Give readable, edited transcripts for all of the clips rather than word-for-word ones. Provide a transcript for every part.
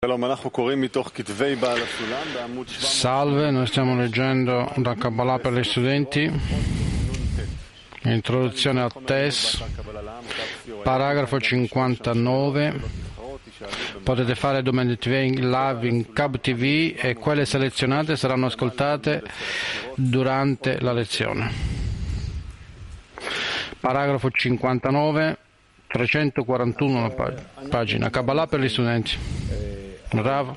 Salve, noi stiamo leggendo da Kabbalah per gli studenti, introduzione al test, paragrafo 59. Potete fare domande live in Cab TV e quelle selezionate saranno ascoltate durante la lezione. Paragrafo 59, 341 la pagina, Kabbalah per gli studenti. Rav.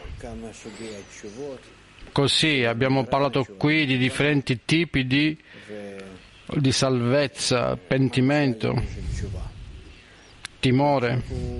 Così abbiamo parlato qui di differenti tipi di salvezza, pentimento, timore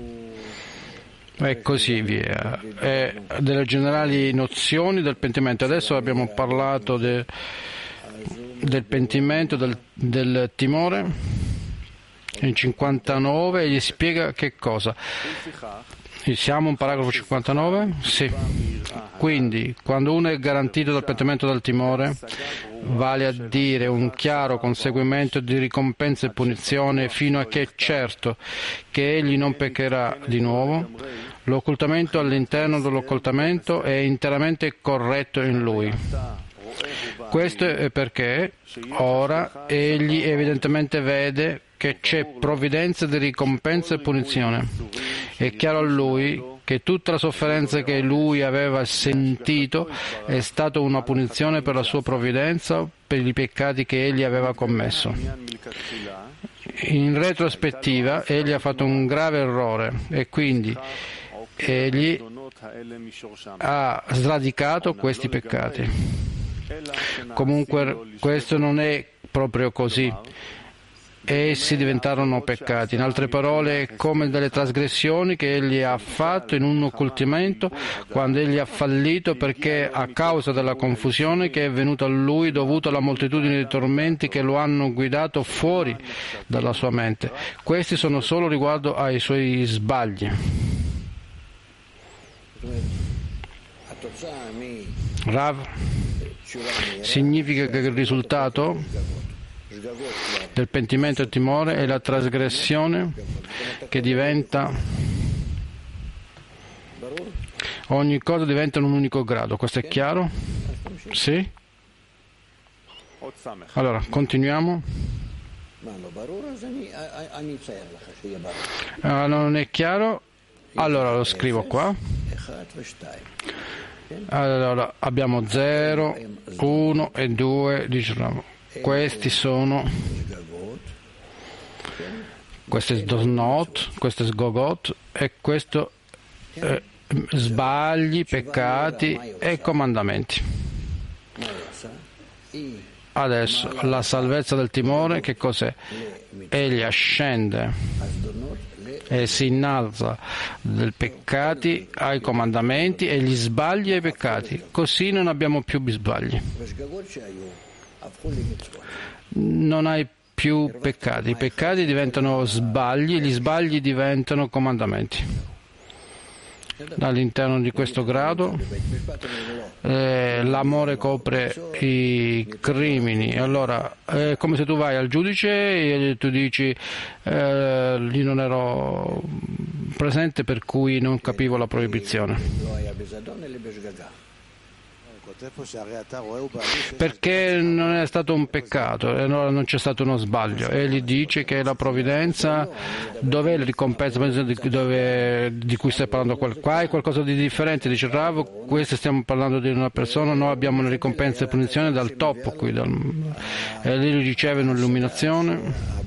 e così via, e delle generali nozioni del pentimento. Adesso abbiamo parlato del pentimento, del timore. In 59 gli spiega che cosa. Siamo in paragrafo 59? Sì. Quindi, quando uno è garantito dal pentimento dal timore, vale a dire un chiaro conseguimento di ricompensa e punizione fino a che è certo che egli non peccherà di nuovo, l'occultamento all'interno dell'occultamento è interamente corretto in lui. Questo è perché ora egli evidentemente vede che c'è provvidenza di ricompensa e punizione. È chiaro a lui che tutta la sofferenza che lui aveva sentito è stata una punizione per la sua provvidenza, per i peccati che egli aveva commesso. In retrospettiva, egli ha fatto un grave errore e quindi egli ha sradicato questi peccati. Comunque questo non è proprio così. Essi diventarono peccati. In altre parole, come delle trasgressioni che egli ha fatto in un occultamento quando egli ha fallito, perché a causa della confusione che è venuta a lui dovuta alla moltitudine di tormenti che lo hanno guidato fuori dalla sua mente. Questi sono solo riguardo ai suoi sbagli. Rav, significa che il risultato del pentimento e timore è la trasgressione che diventa, ogni cosa diventa un unico grado. Questo è chiaro? Sì? Allora, continuiamo. Non è chiaro? Allora lo scrivo qua. Allora abbiamo 0, 1 e 2, diciamo. Questi sono, questo è Dosnot, questo è Sgogot e questo sbagli, peccati e comandamenti. Adesso la salvezza del timore che cos'è? Egli ascende e si innalza dai peccati ai comandamenti e gli sbagli ai peccati, così non abbiamo più sbagli. Non hai più peccati, i peccati diventano sbagli, gli sbagli diventano comandamenti. All'interno di questo grado l'amore copre i crimini. Allora è come se tu vai al giudice e tu dici io non ero presente per cui non capivo la proibizione. Perché non è stato un peccato e allora non c'è stato uno sbaglio. Egli dice che la provvidenza, dov'è la ricompensa di cui stai parlando qua? È qualcosa di differente, dice Rav. Questo stiamo parlando di una persona, noi abbiamo una ricompensa e punizione dal top qui, e lui riceve un'illuminazione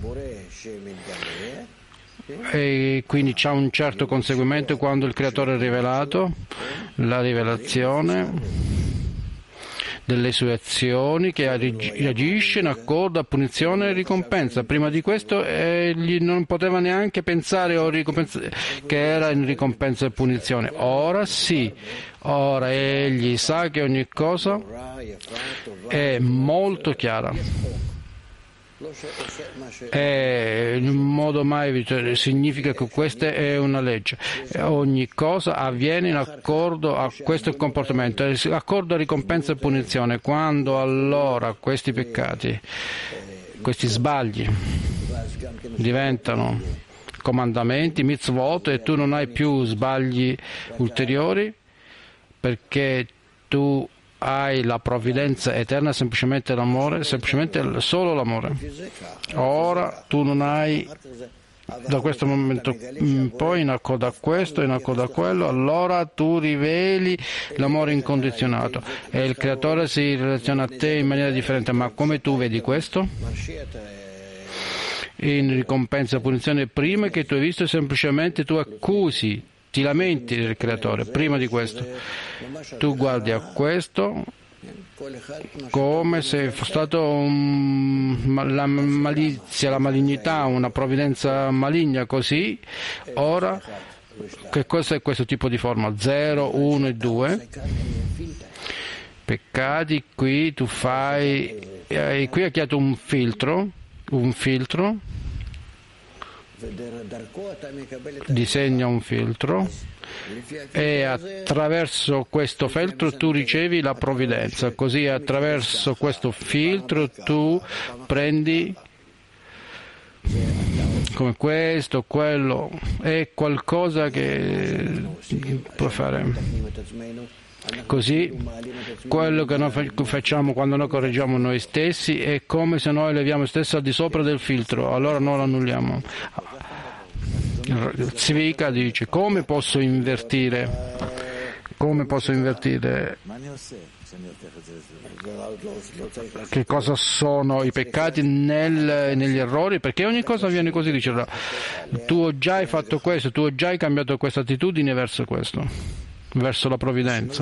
e quindi c'è un certo conseguimento quando il creatore è rivelato, la rivelazione delle sue azioni, che agisce in accordo a punizione e ricompensa. Prima di questo egli non poteva neanche pensare che era in ricompensa e punizione. Ora sì, ora egli sa che ogni cosa è molto chiara. E in modo mai significa che questa è una legge. Ogni cosa avviene in accordo a questo comportamento, accordo a ricompensa e punizione. Quando allora questi peccati, questi sbagli diventano comandamenti, mitzvot, e tu non hai più sbagli ulteriori, perché tu hai la provvidenza eterna, semplicemente l'amore, semplicemente solo l'amore. Ora tu non hai, da questo momento in poi, in accordo a questo, in accordo a quello, allora tu riveli l'amore incondizionato e il Creatore si relaziona a te in maniera differente. Ma come tu vedi questo? In ricompensa e punizione, prima che tu hai visto, semplicemente tu accusi, ti lamenti del Creatore. Prima di questo tu guardi a questo come se fosse stato la malizia, la malignità, una provvidenza maligna, così. Ora, che cosa è questo tipo di forma? 0, 1 e 2 peccati. Qui tu fai, qui hai chiamato un filtro, disegna un filtro e attraverso questo filtro tu ricevi la provvidenza, così attraverso questo filtro tu prendi come questo, quello, è qualcosa che puoi fare. Così quello che noi facciamo quando noi correggiamo noi stessi è come se noi leviamo stesso al di sopra del filtro, allora noi lo annulliamo. Zvika dice: come posso invertire? Come posso invertire? Che cosa sono i peccati negli errori? Perché ogni cosa avviene così, dice. Tu già hai fatto questo, tu già hai cambiato questa attitudine verso questo, verso la provvidenza.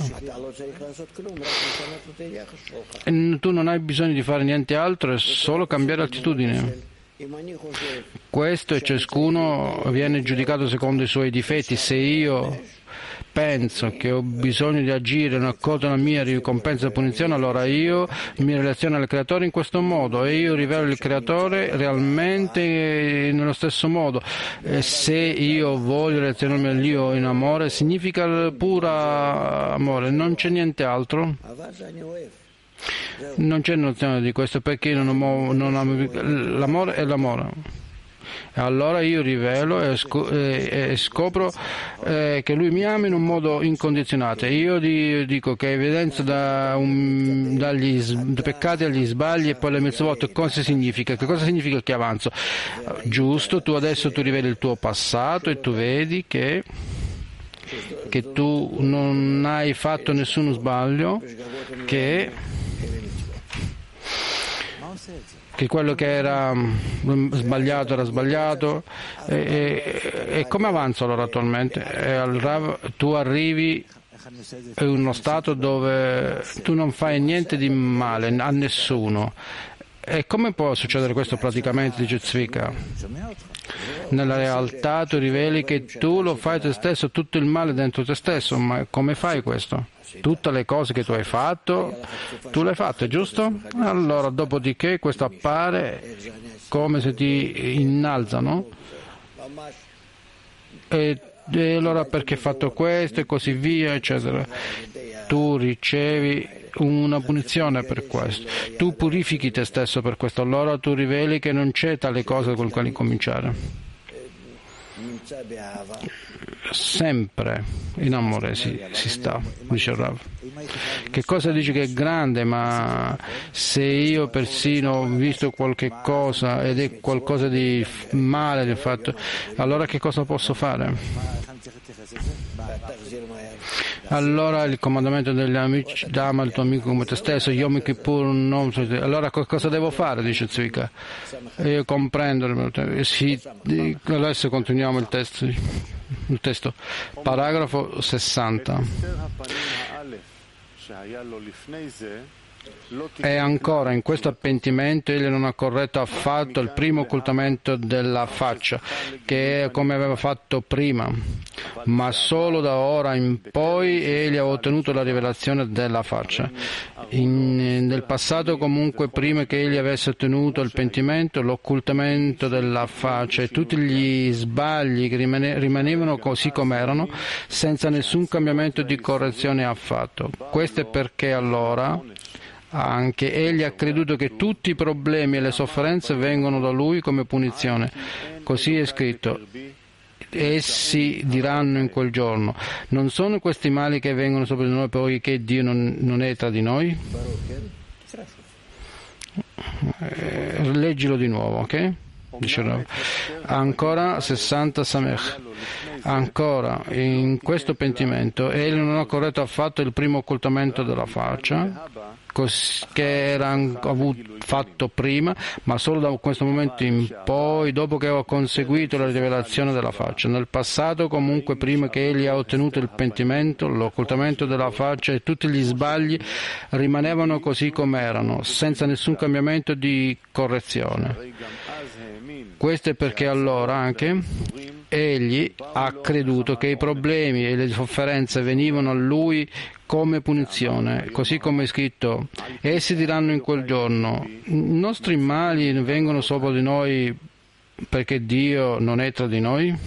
E tu non hai bisogno di fare niente altro, è solo cambiare attitudine. Questo, e ciascuno viene giudicato secondo i suoi difetti. Se io penso che ho bisogno di agire in accordo alla mia ricompensa e punizione, allora io mi relaziono al Creatore in questo modo e io rivelo il Creatore realmente nello stesso modo. E se io voglio relazionarmi all'Io in amore, significa pura amore, non c'è niente altro. Non c'è nozione di questo, perché l'amore è l'amore. E allora io rivelo e scopro che lui mi ama in un modo incondizionato. E io dico che evidenza dagli peccati agli sbagli e poi le mitzvot. Cosa significa? Che cosa significa che avanzo? Giusto, tu adesso tu riveli il tuo passato e tu vedi che tu non hai fatto nessuno sbaglio, che quello che era sbagliato, e come avanzo allora attualmente? Tu arrivi in uno stato dove tu non fai niente di male a nessuno. E come può succedere questo praticamente, dice Zvika? Nella realtà tu riveli che tu lo fai te stesso, tutto il male dentro te stesso, ma come fai questo? Tutte le cose che tu hai fatto, tu le hai fatte, giusto? Allora, dopodiché questo appare come se ti innalzano. E allora perché hai fatto questo e così via, eccetera. Tu ricevi una punizione per questo. Tu purifichi te stesso per questo, allora tu riveli che non c'è tale cosa con cui cominciare. Sempre in amore si sta, dice Rav. Che cosa dice che è grande, ma se io persino ho visto qualche cosa ed è qualcosa di male di fatto, allora che cosa posso fare? Allora il comandamento degli amici: ama il tuo amico come te stesso, Yom Kippur non. Allora cosa devo fare, dice Zvika? Io comprendo. Adesso continuiamo il testo. Paragrafo 60. E ancora, in questo appentimento egli non ha corretto affatto il primo occultamento della faccia, che è come aveva fatto prima, ma solo da ora in poi egli ha ottenuto la rivelazione della faccia. Nel passato comunque, prima che egli avesse ottenuto il pentimento, l'occultamento della faccia e tutti gli sbagli che rimanevano così come erano, senza nessun cambiamento di correzione affatto. Questo è perché allora anche egli ha creduto che tutti i problemi e le sofferenze vengono da lui come punizione. Così è scritto: essi diranno in quel giorno: non sono questi mali che vengono sopra di noi poiché Dio non è tra di noi? Leggilo di nuovo, ok? Dice ancora 60 Samech. Ancora, in questo pentimento, egli non ha corretto affatto il primo occultamento della faccia, che era fatto prima, ma solo da questo momento in poi, dopo che ho conseguito la rivelazione della faccia. Nel passato, comunque, prima che egli ha ottenuto il pentimento, l'occultamento della faccia e tutti gli sbagli rimanevano così come erano, senza nessun cambiamento di correzione. Questo è perché allora anche egli ha creduto che i problemi e le sofferenze venivano a lui come punizione, così come è scritto: essi diranno in quel giorno: i nostri mali vengono sopra di noi perché Dio non è tra di noi?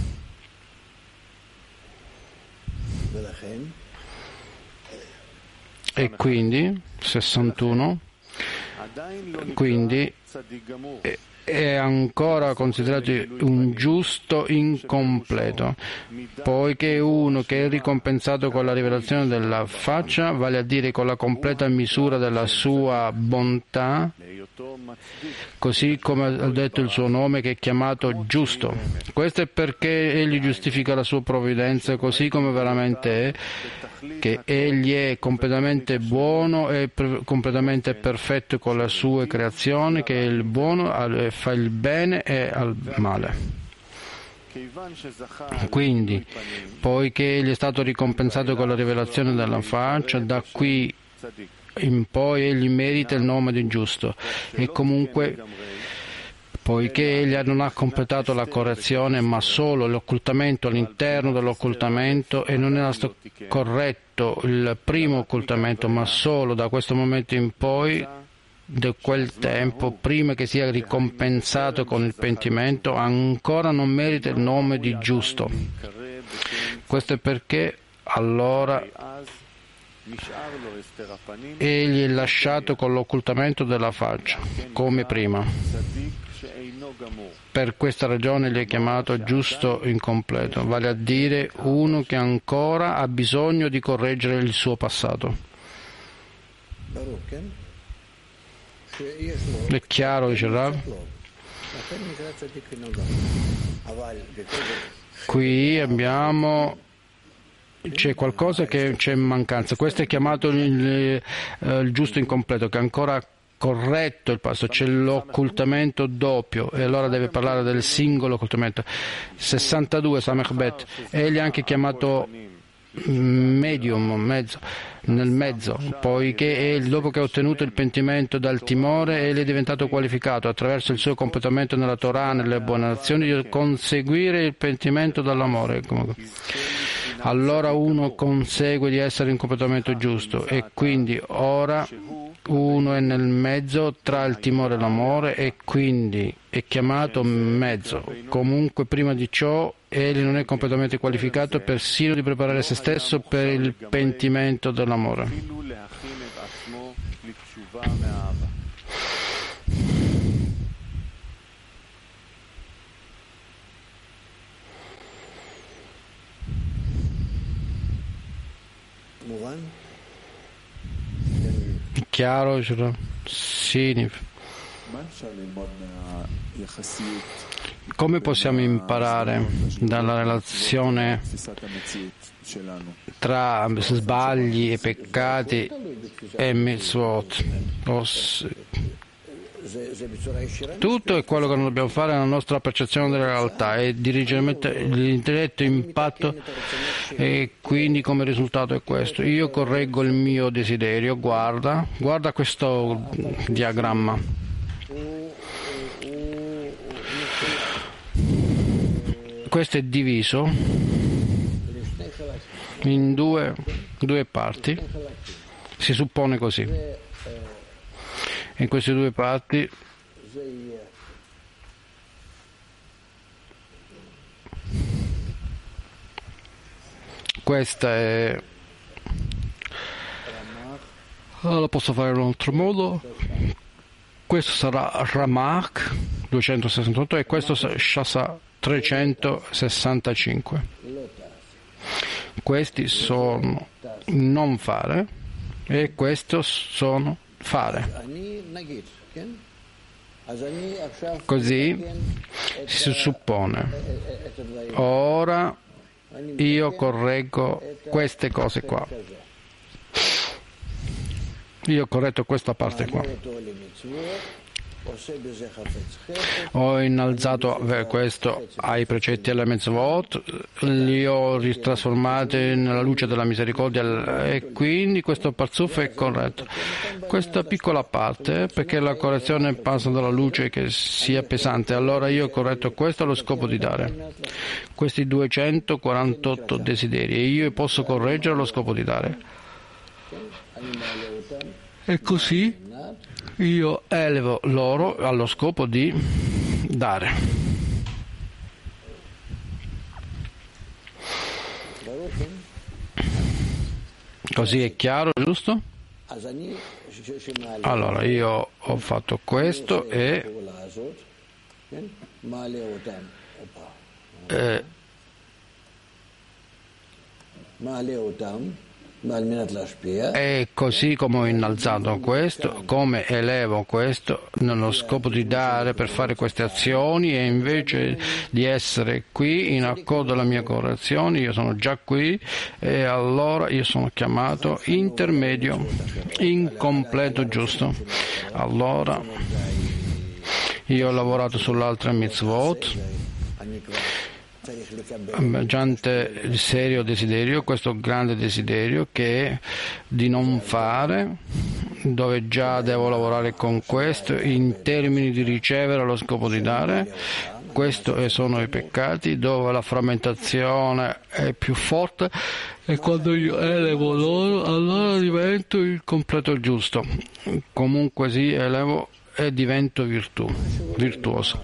E quindi 61 quindi è ancora considerato un giusto incompleto, poiché uno che è ricompensato con la rivelazione della faccia, vale a dire con la completa misura della sua bontà, così come ha detto il suo nome, che è chiamato giusto. Questo è perché egli giustifica la sua provvidenza così come veramente è, che egli è completamente buono e completamente perfetto con le sue creazioni, che è il buono, fa il bene e al male. Quindi, poiché egli è stato ricompensato con la rivelazione della faccia, da qui in poi egli merita il nome di giusto. E comunque, poiché egli non ha completato la correzione, ma solo l'occultamento all'interno dell'occultamento, e non era stato corretto il primo occultamento, ma solo da questo momento in poi, da quel tempo, prima che sia ricompensato con il pentimento, ancora non merita il nome di giusto. Questo è perché allora egli è lasciato con l'occultamento della faccia, come prima. Per questa ragione egli è chiamato giusto incompleto, vale a dire uno che ancora ha bisogno di correggere il suo passato. È chiaro, dice Rav? Qui c'è qualcosa che c'è in mancanza. Questo è chiamato il giusto incompleto, che ancora corretto il passo, c'è l'occultamento doppio, e allora deve parlare del singolo occultamento. 62 Samech Bet, egli è anche chiamato medium, nel mezzo, poiché egli, dopo che ha ottenuto il pentimento dal timore, egli è diventato qualificato attraverso il suo completamento nella Torah, nelle buone azioni, di conseguire il pentimento dall'amore. Allora uno consegue di essere in completamento giusto, e quindi ora uno è nel mezzo tra il timore e l'amore, e quindi è chiamato mezzo. Comunque prima di ciò egli non è completamente qualificato persino di preparare se stesso per il pentimento dell'amore. Chiaro? Sì. Come possiamo imparare dalla relazione tra sbagli e peccati e mitzvot? Tutto è quello che noi dobbiamo fare nella nostra percezione della realtà e l'indiretto impatto, e quindi come risultato è questo: io correggo il mio desiderio. Guarda questo diagramma. Questo è diviso in due parti, si suppone così. In queste due parti questa è, la posso fare in un altro modo. Questo sarà Ramak 268 e questo Shasa 365. Questi sono non fare e questo sono fare. Così si suppone. Ora io correggo queste cose qua. Io ho corretto questa parte qua. Ho innalzato questo ai precetti e alle mitzvot, li ho ritrasformati nella luce della misericordia e quindi questo parzuf è corretto. Questa piccola parte, perché la correzione passa dalla luce che sia pesante, allora io ho corretto questo allo scopo di dare questi 248 desideri e io posso correggere allo scopo di dare. E così io elevo loro allo scopo di dare. Così è chiaro, giusto? Allora io ho fatto questo e così come ho innalzato questo, come elevo questo nello scopo di dare per fare queste azioni e invece di essere qui in accordo alla mia correzione, io sono già qui e allora io sono chiamato intermedio, incompleto, giusto. Allora io ho lavorato sull'altra mitzvot, mediante il serio desiderio, questo grande desiderio che è di non fare, dove già devo lavorare con questo in termini di ricevere allo scopo di dare. Questo sono i peccati dove la frammentazione è più forte e quando io elevo loro allora divento il completo giusto. Comunque sì, elevo e divento virtuoso.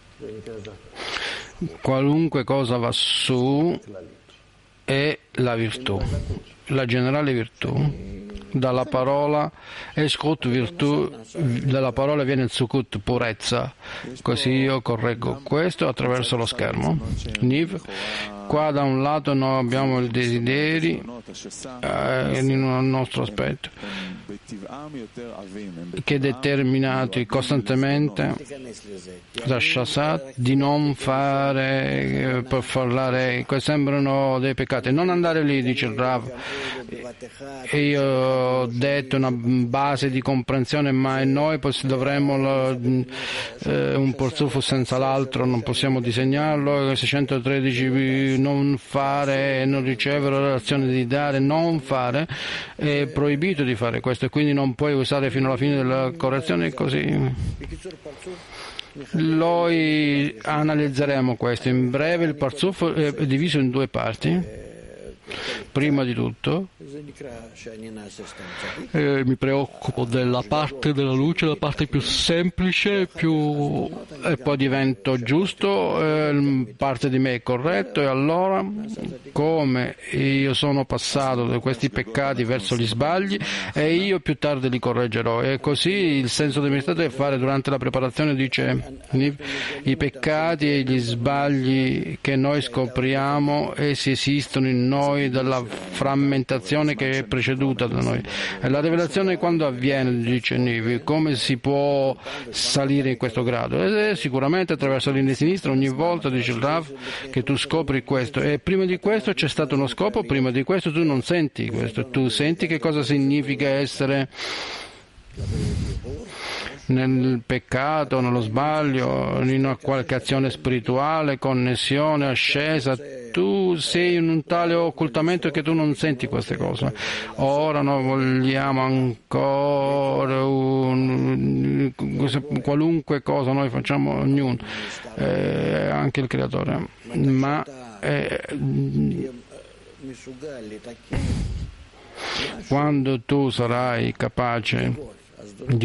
Qualunque cosa va su è la virtù, la generale virtù. Dalla parola Eshkut, virtù, dalla parola viene il Sukut, purezza. Così io correggo questo attraverso lo schermo. Niv. Qua da un lato noi abbiamo i desideri in un nostro aspetto che è determinati costantemente da Shasat di non fare per parlare, sembrano dei peccati. Non andare lì, dice il Rav. E io ho detto una base di comprensione, ma noi dovremmo un porzufo senza l'altro, non possiamo disegnarlo. 613 non fare, non ricevere l'azione di dare, non fare, è proibito di fare questo e quindi non puoi usare fino alla fine della correzione così. Noi analizzeremo questo. In breve il parzuf è diviso in due parti. Prima di tutto mi preoccupo della parte della luce, la parte più semplice, e poi divento giusto, parte di me è corretto e allora come io sono passato da questi peccati verso gli sbagli e io più tardi li correggerò. E così il senso del mio stato è fare durante la preparazione, dice, i peccati e gli sbagli che noi scopriamo essi esistono in noi dalla frammentazione che è preceduta da noi. E la rivelazione quando avviene, dice Nivi, come si può salire in questo grado? Sicuramente attraverso la linea sinistra, ogni volta, dice il Rav, che tu scopri questo. E prima di questo c'è stato uno scopo, prima di questo tu non senti questo. Tu senti che cosa significa essere nel peccato, nello sbaglio, in una qualche azione spirituale, connessione, ascesa. Tu sei in un tale occultamento che tu non senti queste cose. Ora noi vogliamo ancora qualunque cosa noi facciamo, ognuno, anche il creatore, ma quando tu sarai capace di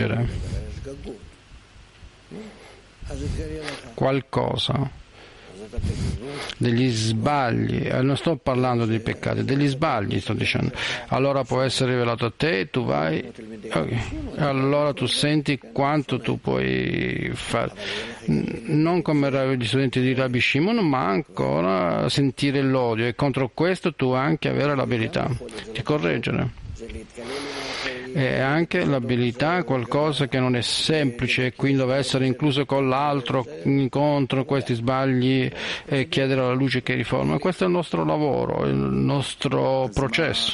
correggere qualcosa degli sbagli, non sto parlando di peccati, degli sbagli sto dicendo, allora può essere rivelato a te, tu vai, okay. Allora tu senti quanto tu puoi fare, non come gli studenti di Rabbi Shimon, ma ancora sentire l'odio, e contro questo tu anche avere l'abilità di correggere. E anche l'abilità, qualcosa che non è semplice e quindi deve essere incluso con l'altro incontro questi sbagli e chiedere alla luce che riforma. Questo è il nostro lavoro, il nostro processo.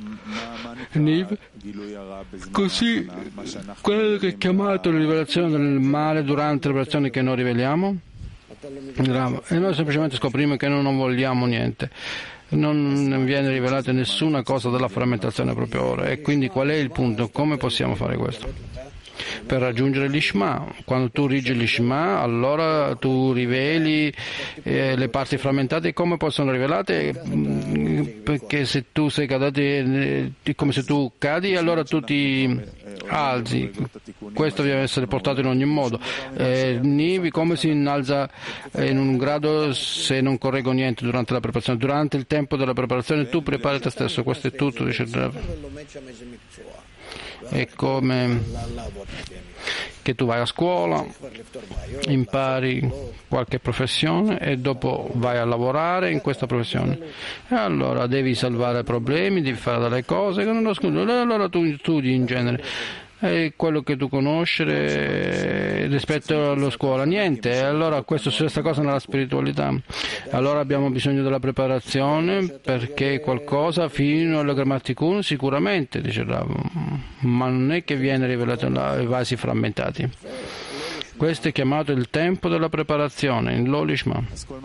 Così quello che è chiamato la rivelazione del male durante le rivelazioni che noi riveliamo, e noi semplicemente scopriamo che noi non vogliamo niente. Non viene rivelata nessuna cosa della frammentazione proprio ora. E quindi qual è il punto? Come possiamo fare questo? Per raggiungere l'Ishma. Quando tu rigi l'Ishma, allora tu riveli le parti frammentate. Come possono rivelate? Perché se tu sei caduto, come se tu cadi, allora tu ti alzi. Questo deve essere portato in ogni modo. Nivi come si innalza in un grado se non correggo niente durante la preparazione? Durante il tempo della preparazione tu prepari te stesso. Questo è tutto, dice Rav. È come che tu vai a scuola, impari qualche professione e dopo vai a lavorare in questa professione. E allora devi salvare problemi, devi fare delle cose che non lo studi. Allora tu studi in genere. È quello che tu conosci rispetto alla scuola, niente. E allora questa è la stessa cosa nella spiritualità. Allora abbiamo bisogno della preparazione perché qualcosa fino alla grammaticum sicuramente, dice Rav, ma non è che viene rivelato nei vasi frammentati. Questo è chiamato il tempo della preparazione, in l'Olishma.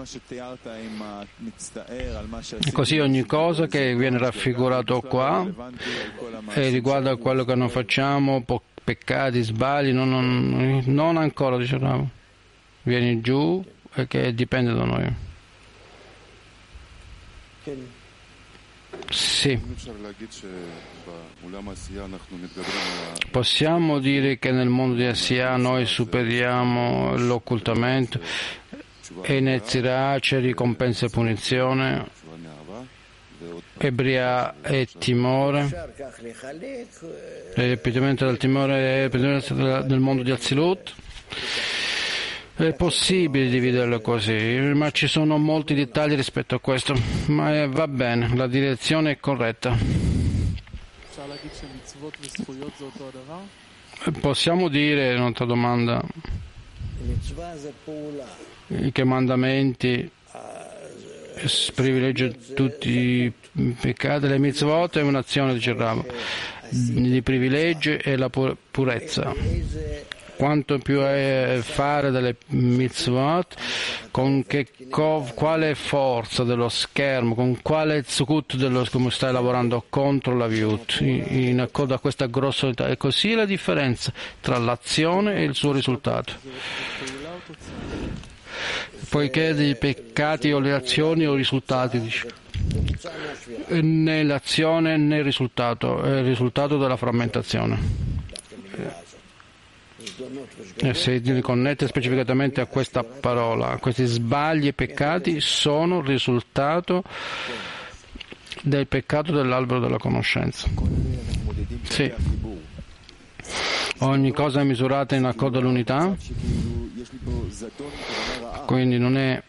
Così ogni cosa che viene raffigurato qua e riguarda quello che noi facciamo, peccati, sbagli, non ancora, diciamo. Vieni giù e che dipende da noi. Sì. Possiamo dire che nel mondo di Asiya noi superiamo l'occultamento e in Etzirah c'è ricompensa e punizione, ebria e timore, il ripetimento del timore e del mondo di Azilut. È possibile dividerlo così, ma ci sono molti dettagli rispetto a questo, ma va bene, la direzione è corretta. Possiamo dire, un'altra domanda, che mandamenti privilegiano tutti i peccati, le mitzvot è un'azione, dice Rav, di privilegio e la purezza. Quanto più è fare delle mitzvot, con quale forza dello schermo, con quale zukut come stai lavorando contro la viut, in accordo a questa grossa unità. E così è la differenza tra l'azione e il suo risultato. Poiché dei peccati o le azioni o risultati, dice, né l'azione né il risultato, è il risultato della frammentazione. E se ti connette specificatamente a questa parola, questi sbagli e peccati sono il risultato del peccato dell'albero della conoscenza. Sì. Ogni cosa è misurata in accordo all'unità, quindi non è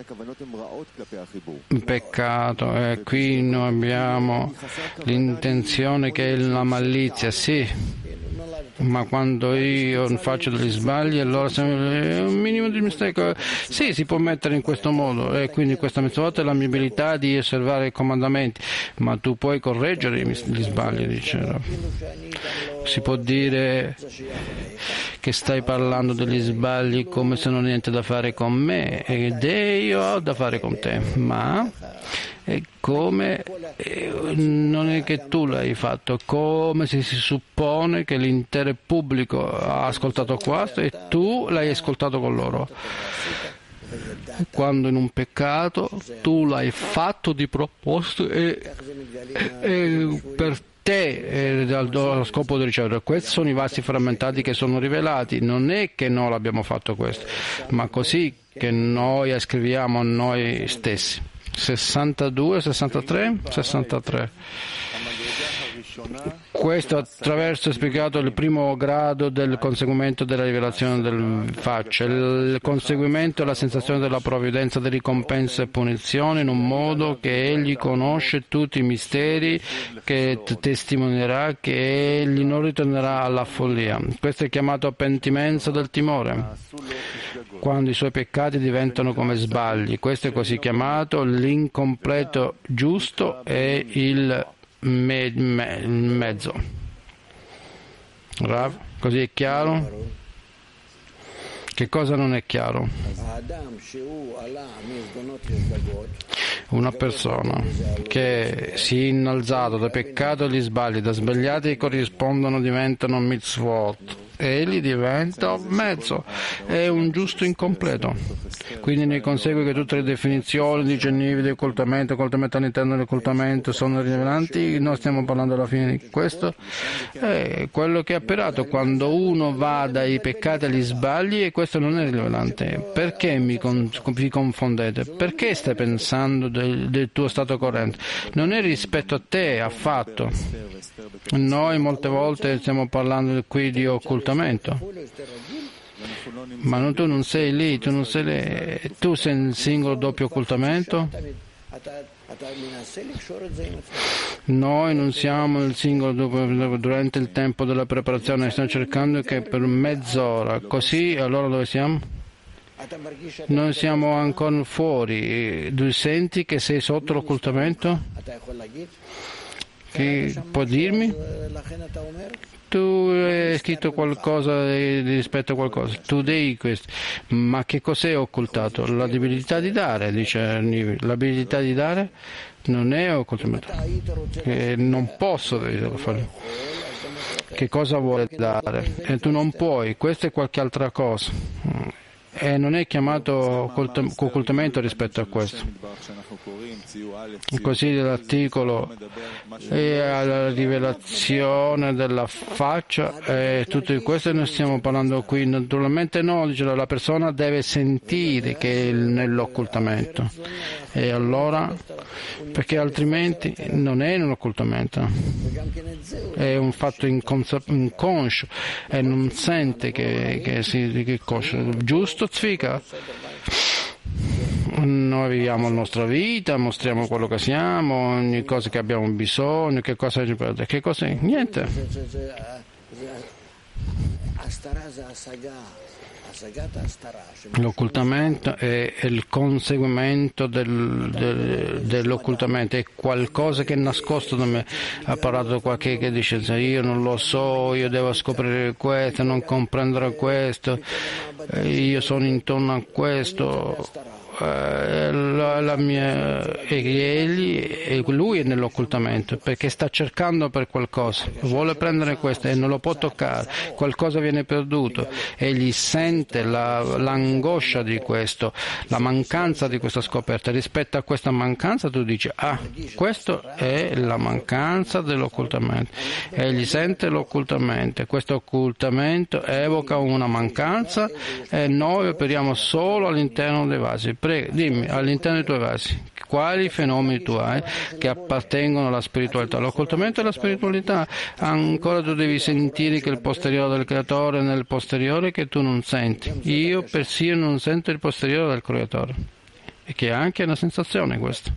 un peccato, e qui noi abbiamo l'intenzione che è la malizia, sì. Ma quando io faccio degli sbagli, allora è un minimo di mistake. Sì, si può mettere in questo modo, e quindi questa mezz'volta è la mia abilità di osservare i comandamenti, ma tu puoi correggere gli sbagli, dice. Si può dire che stai parlando degli sbagli come se non hai niente da fare con me, ed io ho da fare con te, ma è come non è che tu l'hai fatto, come se si suppone che l'intero pubblico ha ascoltato questo e tu l'hai ascoltato con loro. quando in un peccato tu l'hai fatto di proposito e per te allo scopo di ricevere. Questi sono i vasi frammentati che sono rivelati. Non è che noi abbiamo fatto questo, ma così che noi scriviamo a noi stessi. 62, 63. Questo attraverso è spiegato il primo grado del conseguimento della rivelazione del faccia. Il conseguimento è la sensazione della provvidenza di ricompense e punizioni in un modo che egli conosce tutti i misteri, che testimonierà che egli non ritornerà alla follia. Questo è chiamato pentimento del timore, quando i suoi peccati diventano come sbagli. Questo è così chiamato l'incompleto giusto e il mezzo. Rav, così è chiaro? Che cosa non è chiaro? Una persona che si è innalzato da peccato agli sbagli, da sbagliati che corrispondono diventano mitzvot. Egli diventa mezzo, è un giusto incompleto. Quindi ne consegue che tutte le definizioni di Genivi del occultamento all'interno dell'occultamento sono rilevanti. Noi stiamo parlando alla fine di questo. È quello che è apparato quando uno va dai peccati agli sbagli, e questo non è rilevante. Perché vi confondete? Perché stai pensando del tuo stato corrente? Non è rispetto a te affatto. Noi molte volte stiamo parlando qui di occultamento, ma tu non sei lì, tu sei in singolo doppio occultamento. Noi non siamo il singolo doppio durante il tempo della preparazione, stiamo cercando che per mezz'ora, così allora dove siamo? Noi siamo ancora fuori. Tu senti che sei sotto l'occultamento? Che può dirmi? Tu hai scritto qualcosa rispetto a qualcosa, tu devi questo, ma che cos'è occultato? L'abilità di dare, dice Nivi. L'abilità di dare non è occultamento, non posso fare. Che cosa vuole dare? E tu non puoi, questo è qualche altra cosa. E non è chiamato occultamento rispetto a questo. Così l'articolo è alla rivelazione della faccia e tutto questo noi stiamo parlando qui. Naturalmente no, dice, la persona deve sentire che è nell'occultamento, e allora, perché altrimenti non è un occultamento, è un fatto inconscio e non sente che è conscio. Giusto, Zvica? Noi viviamo la nostra vita, mostriamo quello che siamo, ogni cosa che abbiamo bisogno, che cosa ci perde, che cosa è? Niente. L'occultamento è il conseguimento dell'occultamento, è qualcosa che è nascosto da me. Ha parlato qualche che dice io non lo so, io devo scoprire questo, non comprendere questo, io sono intorno a questo. Lui è nell'occultamento perché sta cercando per qualcosa, vuole prendere questo e non lo può toccare, qualcosa viene perduto, egli sente l'angoscia di questo, la mancanza di questa scoperta. Rispetto a questa mancanza tu dici questo è la mancanza dell'occultamento, egli sente l'occultamento, questo occultamento evoca una mancanza e noi operiamo solo all'interno dei vasi. Prego, dimmi, all'interno dei tuoi vasi, quali fenomeni tu hai che appartengono alla spiritualità? L'occultamento è la spiritualità. Ancora tu devi sentire che il posteriore del creatore è nel posteriore che tu non senti. Io persino non sento il posteriore del creatore, e che è anche una sensazione questa.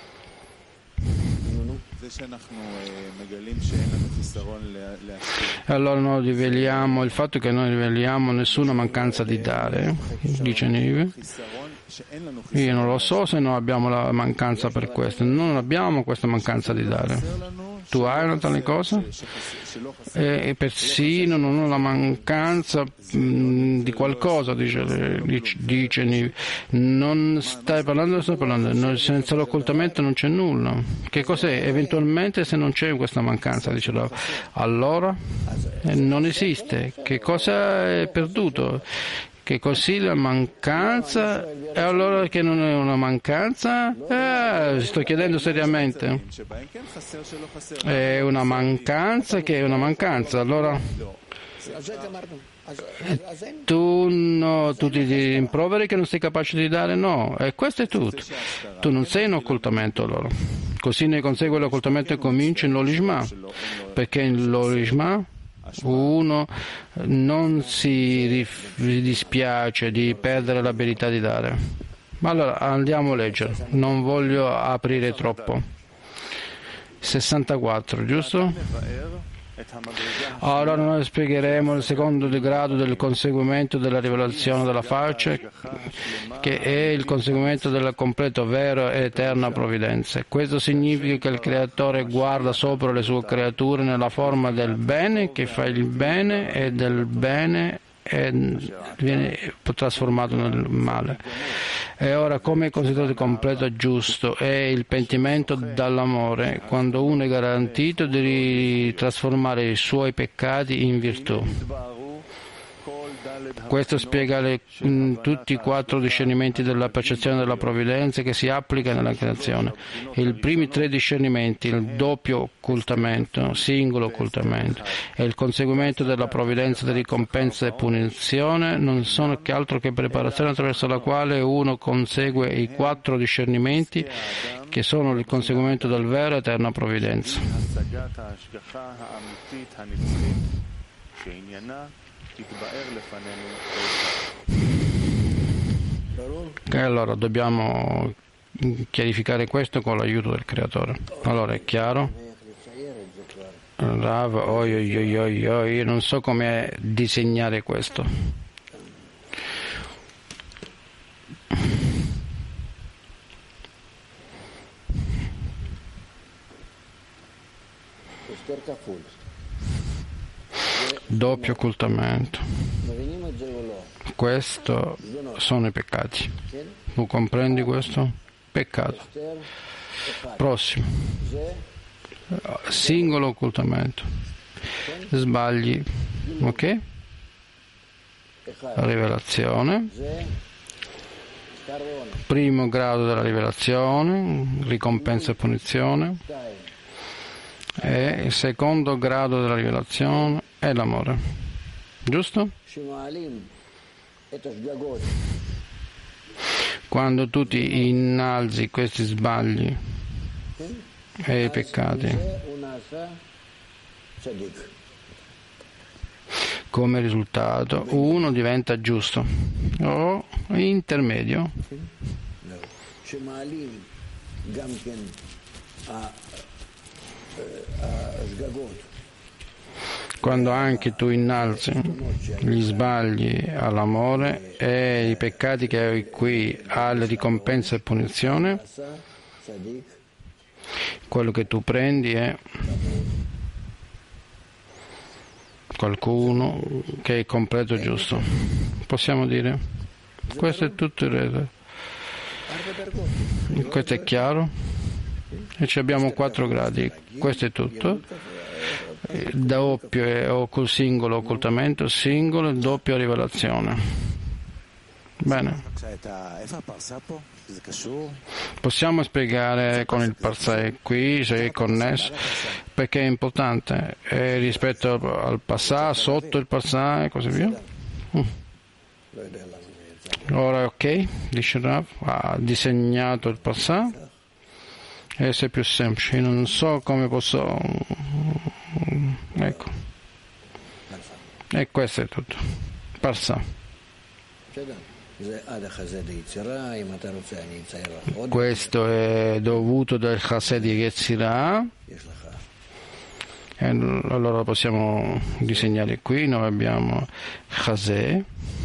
Allora noi riveliamo il fatto che noi riveliamo nessuna mancanza di dare, dice Nive. Io non lo so se noi abbiamo la mancanza per questo, non abbiamo questa mancanza di dare. Tu hai una tale cosa? E persino non ho la mancanza di qualcosa, dice Nive. Non stai parlando, sto parlando. Senza l'occultamento non c'è nulla. Che cos'è? Eventualmente se non c'è questa mancanza, dice allora non esiste. Che cosa è perduto? che così la mancanza, e allora che non è una mancanza? Sto chiedendo seriamente. È una mancanza che è una mancanza, allora tu ti rimproveri che non sei capace di dare? No, e questo è tutto. Tu non sei in occultamento allora. Così ne consegue l'occultamento e comincia in l'olishma, perché in l'olishma uno non si dispiace di perdere l'abilità di dare. Ma allora andiamo a leggere, non voglio aprire troppo. 64, giusto? Ora noi spiegheremo il secondo grado del conseguimento della rivelazione della faccia, che è il conseguimento della completa, vera e eterna provvidenza. Questo significa che il Creatore guarda sopra le sue creature nella forma del bene, che fa il bene, e del bene e viene trasformato nel male. E ora, come è considerato completo e giusto è il pentimento dall'amore, quando uno è garantito di trasformare i suoi peccati in virtù. Questo spiega tutti i 4 discernimenti della percezione della provvidenza che si applica nella creazione. I primi 3 discernimenti, il doppio occultamento, singolo occultamento e il conseguimento della provvidenza di ricompensa e punizione, non sono che altro che preparazione attraverso la quale uno consegue i 4 discernimenti che sono il conseguimento del vero e eterna provvidenza. E allora dobbiamo chiarificare questo con l'aiuto del Creatore. Allora è chiaro? Rav, io non so come disegnare questo. Doppio occultamento. Questo sono i peccati. Tu comprendi questo? Peccato. Prossimo. Singolo occultamento. Sbagli. Ok? Rivelazione. Primo grado della rivelazione, ricompensa e punizione. E il secondo grado della rivelazione è l'amore. Giusto? Quando tu ti innalzi questi sbagli e i peccati, come risultato uno diventa giusto o intermedio. Quando anche tu innalzi gli sbagli all'amore e i peccati che hai qui alle ricompense e punizione, quello che tu prendi è qualcuno che è completo e giusto. Possiamo dire? Questo è tutto il resto. Questo è chiaro? E ci abbiamo 4 gradi. Questo è tutto. Doppio o col singolo occultamento, singolo e doppia rivelazione. Bene. Possiamo spiegare con il Parsai qui se è connesso, perché è importante rispetto al Parsai, sotto il Parsai e così via. Ora ok, dice Rav, ha disegnato il Parsai. Esse è più semplice, io non so come posso. Ecco. E questo è tutto. Parsai. Questo è dovuto dal Chased di Yetzirah. Allora possiamo disegnare qui, noi abbiamo Chased.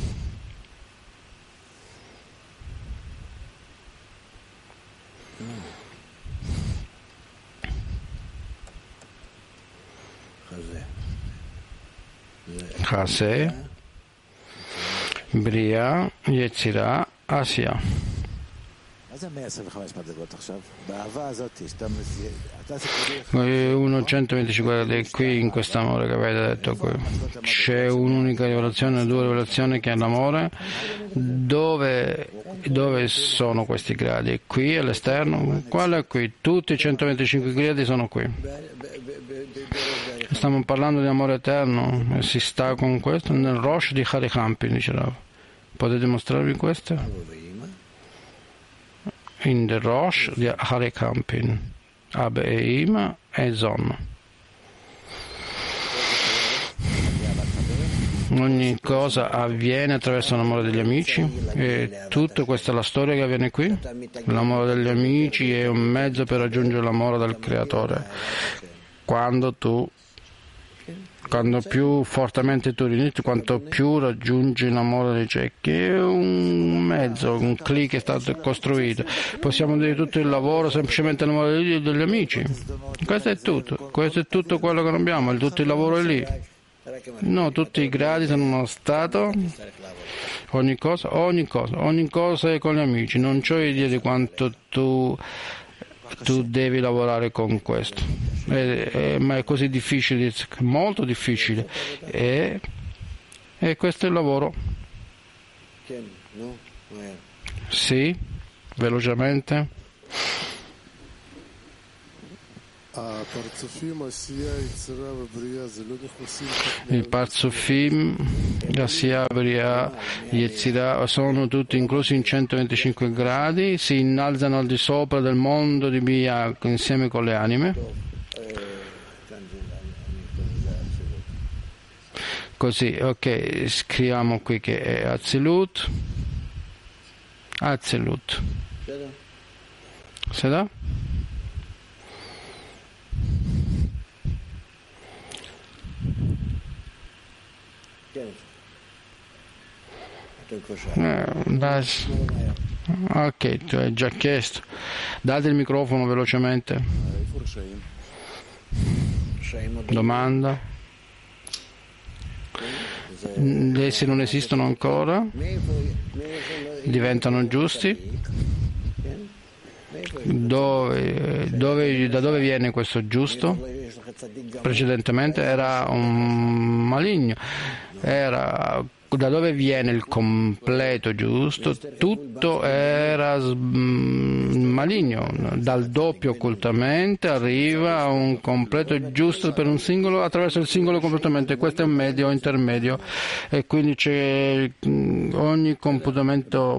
Chased, Bria, Yetzirah, Asia. Uno 125 gradi qui in quest'amore che avete detto qui. C'è un'unica rivelazione, due rivelazioni che è l'amore. Dove sono questi gradi? Qui all'esterno? Qual è qui? Tutti i 125 gradi sono qui. Stiamo parlando di amore eterno e si sta con questo nel Rosh di Harikampin, dice Rav. Potete mostrarvi questo? In the Rosh di Harikampin, Ab e Ima e Zon. Ogni cosa avviene attraverso l'amore degli amici e tutta questa è la storia che avviene qui. L'amore degli amici è un mezzo per raggiungere l'amore del Creatore. Quando più fortemente tu inizi, quanto più raggiungi l'amore dei ciechi, è un mezzo, un click che è stato costruito. Possiamo dire tutto il lavoro, semplicemente l'amore degli amici. Questo è tutto quello che abbiamo, tutto il lavoro è lì. No, tutti i gradi sono uno stato, ogni cosa è con gli amici. Non c'ho idea di quanto tu devi lavorare con questo, ma è così difficile, molto difficile, e questo è il lavoro. Sì, velocemente. Il Parzufim, Asiya, Bria, Yetzirah sono tutti inclusi in 125 gradi, si innalzano al di sopra del mondo di Bria insieme con le anime. Così, ok, scriviamo qui che è Atzilut. Se da? Ok, tu hai già chiesto. Date il microfono velocemente. Domanda. Essi non esistono ancora? Diventano giusti? Da dove viene questo giusto? Precedentemente era un maligno. Da dove viene il completo giusto? Tutto era maligno. Dal doppio occultamente arriva a un completo giusto per un singolo, attraverso il singolo completamente. Questo è un medio intermedio, e quindi c'è ogni completo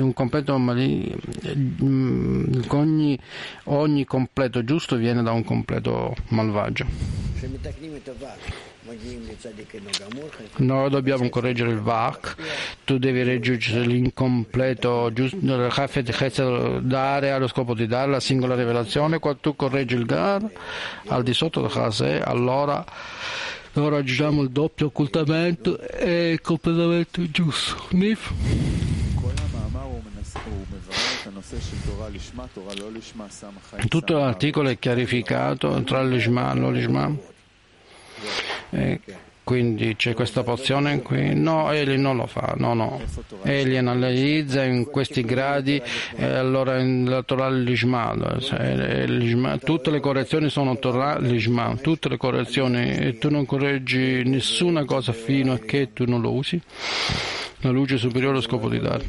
ogni completo giusto viene da un completo malvagio. Noi dobbiamo correggere il Vak, tu devi raggiungere l'incompleto giusto, dare allo scopo di dare la singola rivelazione. Quando tu correggi il Gar al di sotto del Chase, allora noi raggiungiamo il doppio occultamento e il completamento giusto. Nif? Tutto l'articolo è chiarificato tra l'Ishma e l'Olishma. Quindi c'è questa porzione qui. No, egli non lo fa, no. Egli analizza in questi gradi, e allora la Torah l'Ishma, tutte le correzioni sono Torah l'Ishma, tutte le correzioni, e tu non correggi nessuna cosa fino a che tu non lo usi. La luce superiore allo scopo di dare.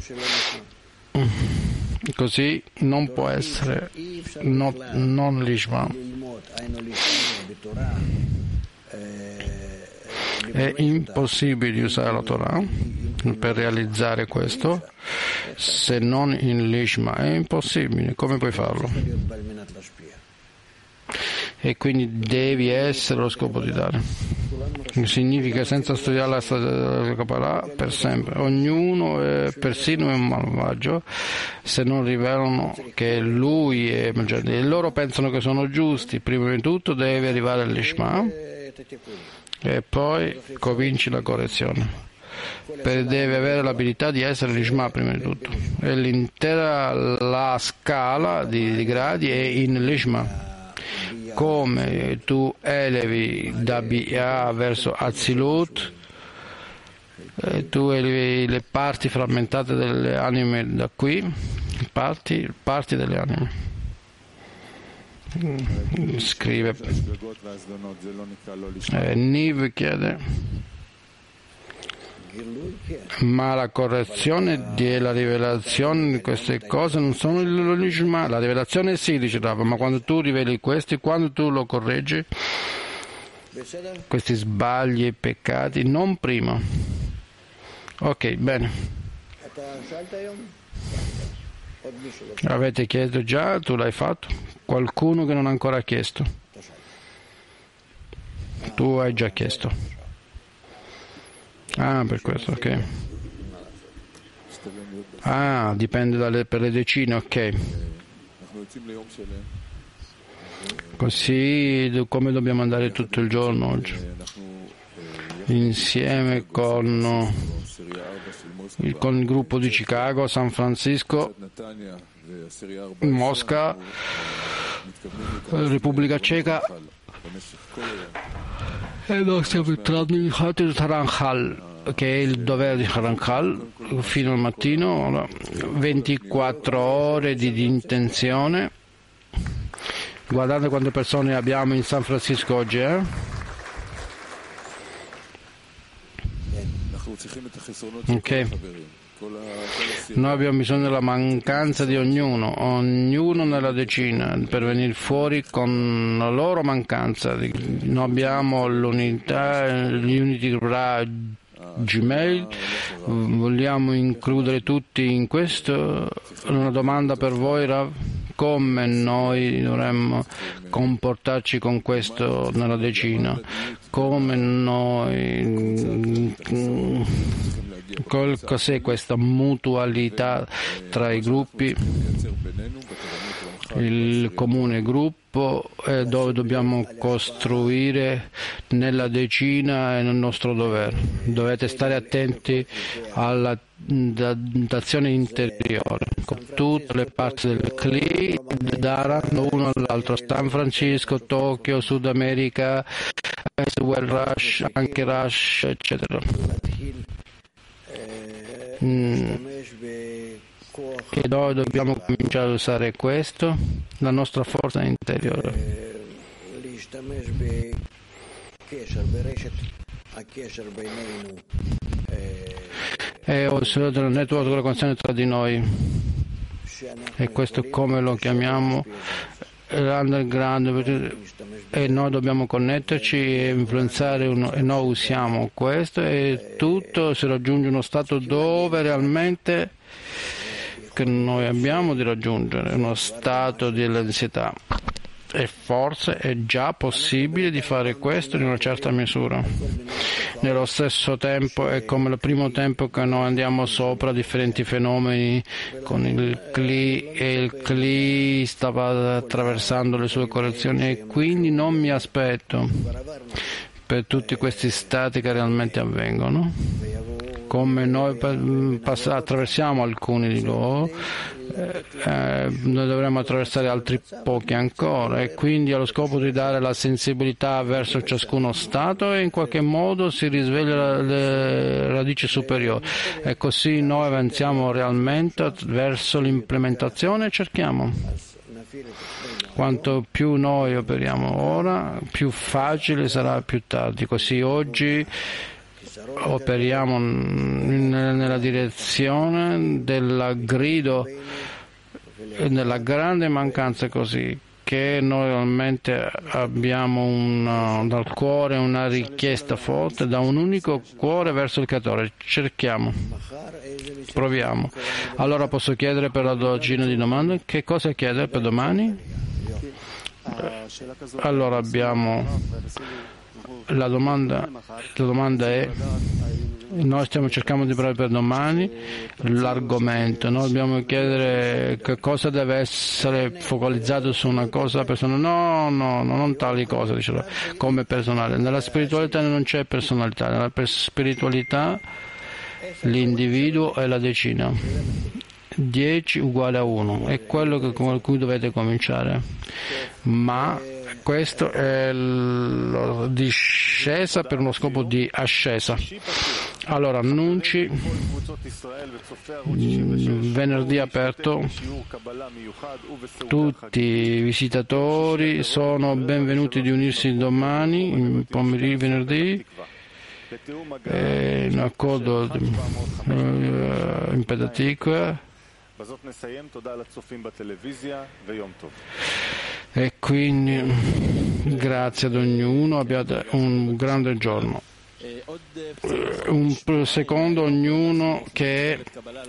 Così non può essere non l'Ishma. È impossibile usare la Torah per realizzare questo se non in l'Ishma. È impossibile. Come puoi farlo? E quindi devi essere lo scopo di dare. Significa senza studiare la storia della Kabbalah per sempre. Ognuno è persino un malvagio se non rivelano che lui è malvagio. E loro pensano che sono giusti. Prima di tutto devi arrivare all'Ishma e poi cominci la correzione. Devi avere l'abilità di essere l'Ishma prima di tutto. E l'intera la scala di gradi è in l'Ishma. Come tu elevi da Bia verso Atzilut, tu elevi le parti frammentate delle anime da qui, parti delle anime. Scrive Niv chiede: ma la correzione della rivelazione di queste cose non sono l'illusionismo? La rivelazione sì, dice Rava, ma quando tu riveli questi, quando tu lo correggi, questi sbagli e peccati, non prima. Ok, bene. Avete chiesto già? Tu l'hai fatto? Qualcuno che non ha ancora chiesto? Tu hai già chiesto. Ah, per questo, ok. Ah, dipende per le decine, ok. Così come dobbiamo andare tutto il giorno oggi? Insieme con il gruppo di Chicago, San Francisco, Mosca, Repubblica Ceca, e noi stiamo entrando in Haranchal, che è il dovere di Haranchal, fino al mattino, 24 ore di intenzione. Guardate quante persone abbiamo in San Francisco oggi, Ok. Noi abbiamo bisogno della mancanza di ognuno nella decina, per venire fuori con la loro mancanza. Noi abbiamo l'unità, l'Unity Gmail, vogliamo includere tutti in questo. Una domanda per voi, Rav: come noi dovremmo comportarci con questo nella decina? Come noi, cos'è questa mutualità tra i gruppi, il comune gruppo, dove dobbiamo costruire nella decina e nel nostro dovere? Dovete stare attenti alla d'azione interiore, con tutte le parti del CLI daranno uno all'altro, San Francisco, Tokyo, Sud America, Rush, anche Rush, eccetera. E noi dobbiamo cominciare a usare questo, la nostra forza interiore. E osservare il network della connessione tra di noi, e questo come lo chiamiamo, l'underground, e noi dobbiamo connetterci e influenzare e noi usiamo questo, e tutto si raggiunge uno stato dove realmente che noi abbiamo di raggiungere uno stato di densità, e forse è già possibile di fare questo in una certa misura. Nello stesso tempo è come il primo tempo che noi andiamo sopra differenti fenomeni con il CLI, e il CLI stava attraversando le sue correzioni, e quindi non mi aspetto per tutti questi stati che realmente avvengono. Come noi attraversiamo alcuni di loro, noi dovremmo attraversare altri pochi ancora, e quindi allo scopo di dare la sensibilità verso ciascuno stato, e in qualche modo si risveglia le radici superiori, e così noi avanziamo realmente verso l'implementazione e cerchiamo. Quanto più noi operiamo ora, più facile sarà più tardi. Così oggi operiamo nella direzione del grido, nella grande mancanza, così che noi realmente abbiamo dal cuore una richiesta forte, da un unico cuore verso il Creatore. Cerchiamo, proviamo. Allora posso chiedere per la docina di domande? Che cosa chiedere per domani? Allora abbiamo la domanda è: noi stiamo cercando di parlare per domani l'argomento, noi dobbiamo chiedere che cosa deve essere focalizzato su una cosa personale. No, non tali cose, diciamo, come personale. Nella spiritualità non c'è personalità, nella spiritualità l'individuo è la decina. 10 uguale a 1 è quello con cui dovete cominciare, ma questo è la discesa per uno scopo di ascesa. Allora, annunci, venerdì aperto, tutti i visitatori sono benvenuti di unirsi domani, in pomeriggio, venerdì, in accordo in Pedatikva. E quindi grazie ad ognuno, abbiate un grande giorno. Un secondo, ognuno che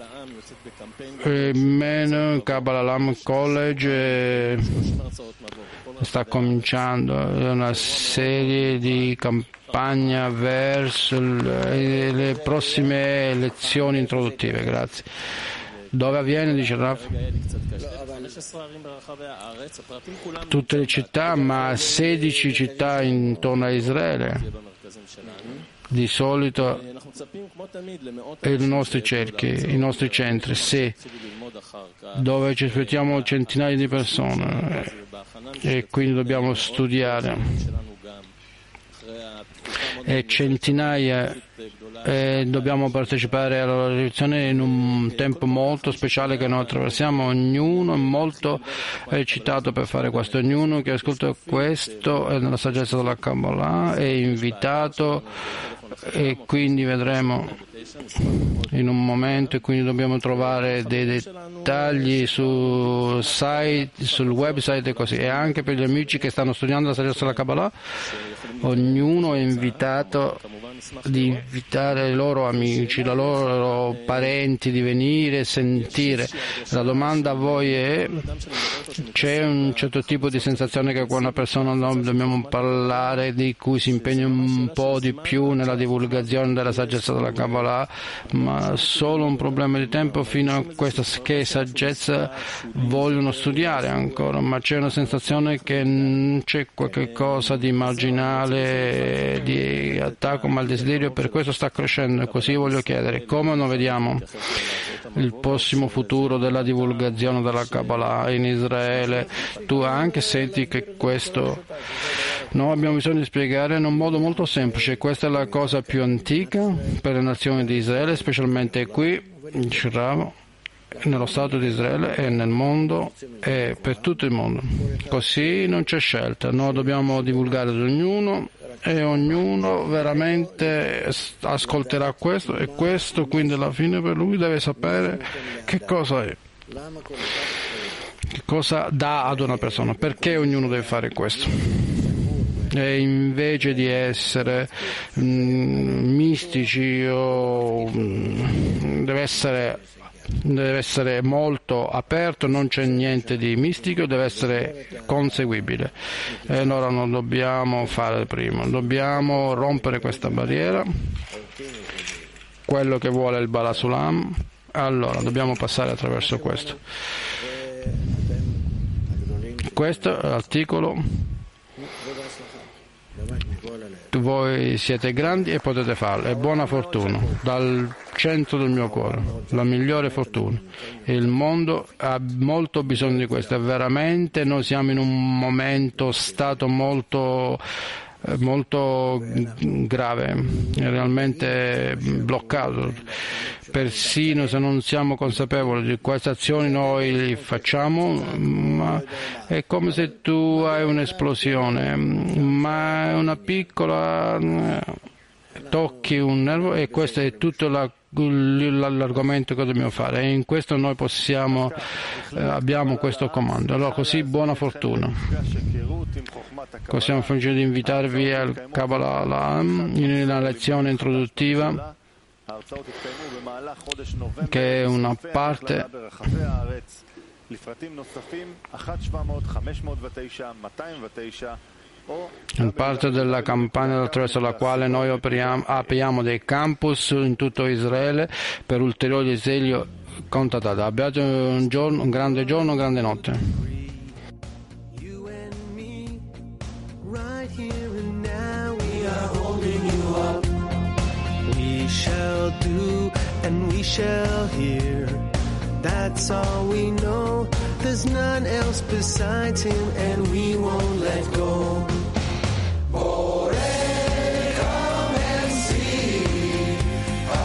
meno Kabbalah Lam College sta cominciando una serie di campagna verso le prossime lezioni introduttive. Grazie. Dove avviene, dice Rav? Tutte le città, ma 16 città intorno a Israele. Di solito i nostri cerchi, i nostri centri, sì, dove ci aspettiamo centinaia di persone e quindi dobbiamo studiare e centinaia dobbiamo partecipare alla lezione in un tempo molto speciale che noi attraversiamo. Ognuno è molto eccitato per fare questo, ognuno che ascolta questo nella saggezza della Kabbalah è invitato e quindi vedremo in un momento e quindi dobbiamo trovare dei dettagli sul website e così, e anche per gli amici che stanno studiando la saggezza della Kabbalah ognuno è invitato di invitare i loro amici, i loro parenti di venire e sentire. La domanda a voi è: c'è un certo tipo di sensazione che con una persona dobbiamo parlare, di cui si impegna un po' di più nella divulgazione della saggezza della Kabbalah, ma solo un problema di tempo fino a questa che saggezza vogliono studiare ancora, ma c'è una sensazione che c'è qualche cosa di marginale, di attacco, ma il desiderio per questo sta crescendo, e così voglio chiedere come noi vediamo il prossimo futuro della divulgazione della Kabbalah in Israele. Tu anche senti che questo noi abbiamo bisogno di spiegare in un modo molto semplice. Questa è la cosa più antica per le nazioni di Israele, specialmente qui in Shiravo, nello Stato di Israele e nel mondo e per tutto il mondo. Così non c'è scelta, noi dobbiamo divulgare ad ognuno e ognuno veramente ascolterà questo, e questo quindi alla fine per lui deve sapere che cosa è, che cosa dà ad una persona, perché ognuno deve fare questo. E invece di essere mistici o deve essere molto aperto, non c'è niente di mistico, deve essere conseguibile. E allora non dobbiamo fare prima, dobbiamo rompere questa barriera, quello che vuole il Bala Sulam, allora dobbiamo passare attraverso questo. Questo è l'articolo. Voi siete grandi e potete farlo, e buona fortuna dal centro del mio cuore, la migliore fortuna. Il mondo ha molto bisogno di questo, e veramente noi siamo in un momento stato molto grave, realmente bloccato. Persino se non siamo consapevoli di queste azioni noi le facciamo, ma è come se tu hai un'esplosione, ma è una piccola, tocchi un nervo, e questo è tutto l'argomento che dobbiamo fare, e in questo noi abbiamo questo comando. Allora così buona fortuna. Possiamo felici di invitarvi al Kabbalah in una lezione introduttiva che è una parte della campagna attraverso la quale noi apriamo dei campus in tutto Israele per ulteriori risveglio. Contattate. Abbiate un grande giorno, una grande notte. We shall do and we shall hear. That's all we know. There's none else besides him, and we won't let go. Come and see.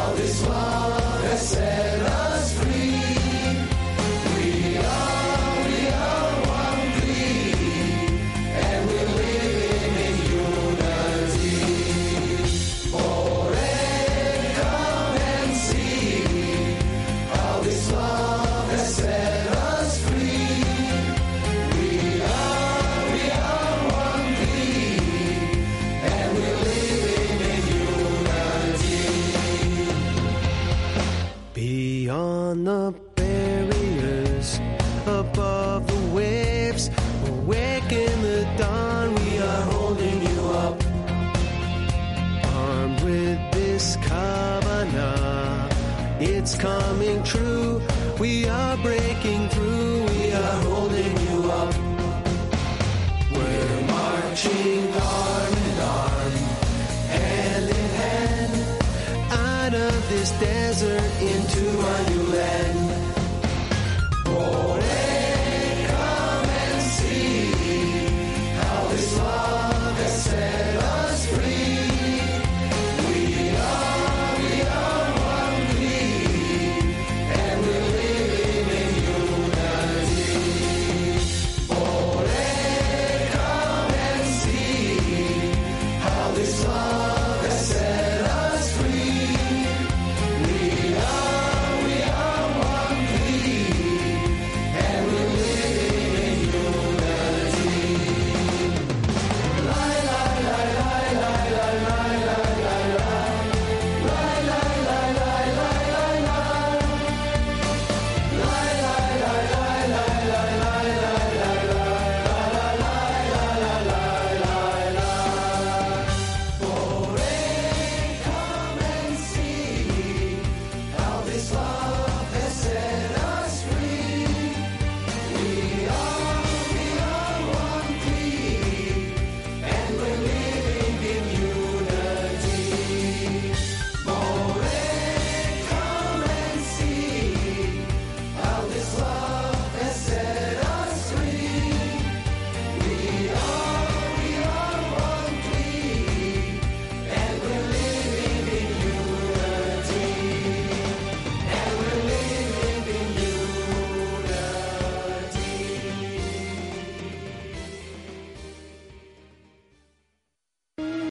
is coming true. We are breaking through, we are holding you up. We're marching arm in arm, hand in hand, out of this desert into a